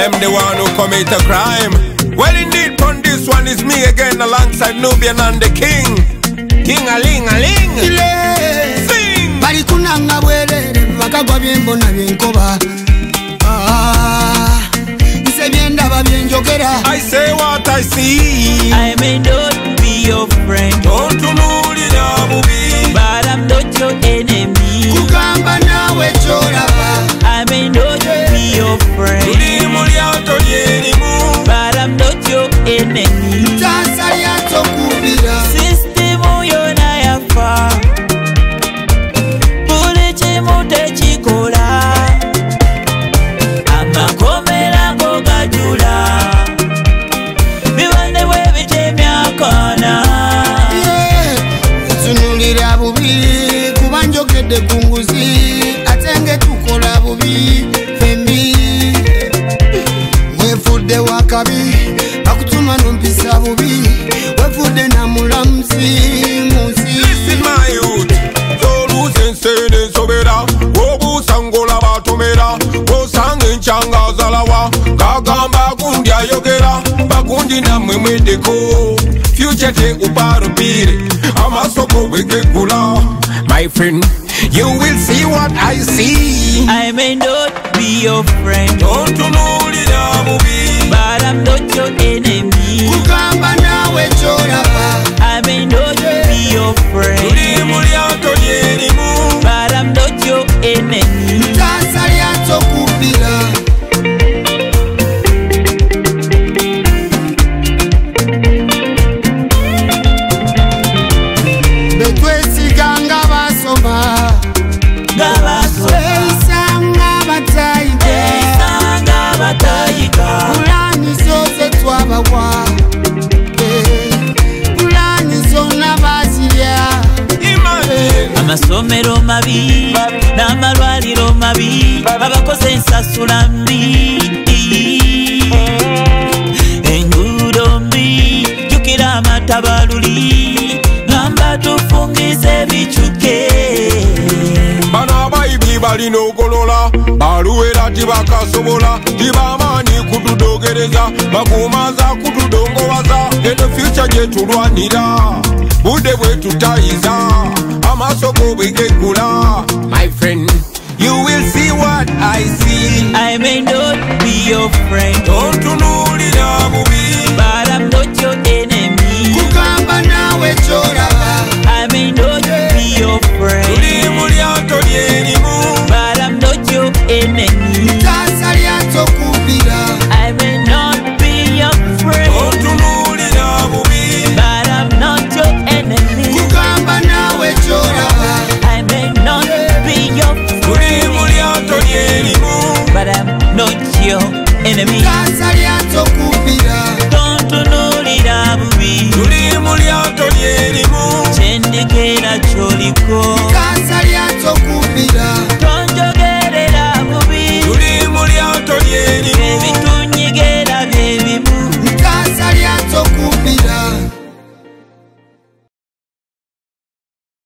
them the one who commit a crime. Well indeed, on this one is me again alongside Nubian and the King. King a-ling. Sing! Bali kunanga bwerere bakagwa byembona byenkoba. Nse byendaba byenjogera. I say what I see. I may not be your friend, Don't tunulira bubi, but I'm not your enemy. Kugamba nawe kyolaba. I may not be your friend, tuli mu lyato lyerimu. but I'm not your enemy. Tansa lyato kubira. System yona yafa, buli kimu tekikola, amakomera go gajula, bibande bwe bitemyakana. Tunulira bubi kuba njogedde ku nguzi ate nge tukola bubi fembi. Wefudde wakabi bakutuma nompisa bubi wefudde na mulamuzi munsi. Listen my youth, toluze ensene nsobera, obusangola batomera, osanga enkyanga zalawa, kagamba gundi ayogera, bagundi nammwe mweddeko, future tekuparupire, amasoko bwegegula. My friend, you will see what I see. I may not be your friend, Tontunulira bubi, but I'm not your enemy. Kugamba nawe kyolaba. I may not be your friend, tuli mu lyato lyerimu. but I'm not your enemy. Tansa lyato kubira. Betwesiganga basoma Gabaso, Eisanga batayiga esanga batayiga, Pulani zose twabawa Pulani zonna bazirya. Imagine. amasomero mabi n'amalwaliro mabi, abakoze ensasula mbi, enguudo mbi, jjukira amatabaluli, gamba tufungize bicuke. Bano abayibi balina ogolola, baluwera tibakasobola, tibamaanyi kutudogereza, bakumaza kutudongowaza, eno future gyetulwanira, budde bwe tutayiza, amasoko bwegegula. My friend, you will see what I see. I may not be your friend, Tontunulira bubi, but I'm not your enemy. Kugamba nawe kyolaba. I may not be your friend, tuli mu lyato lyerimu. but I'm not your enemy. Tansa lyato kubira. I may not be your friend, Tontunulira bubi, but I'm not your enemy. Kugamba nawe kyolaba. I may not be your tuli friend, mu lyato lyerimu. but I'm not your enemy. Tansa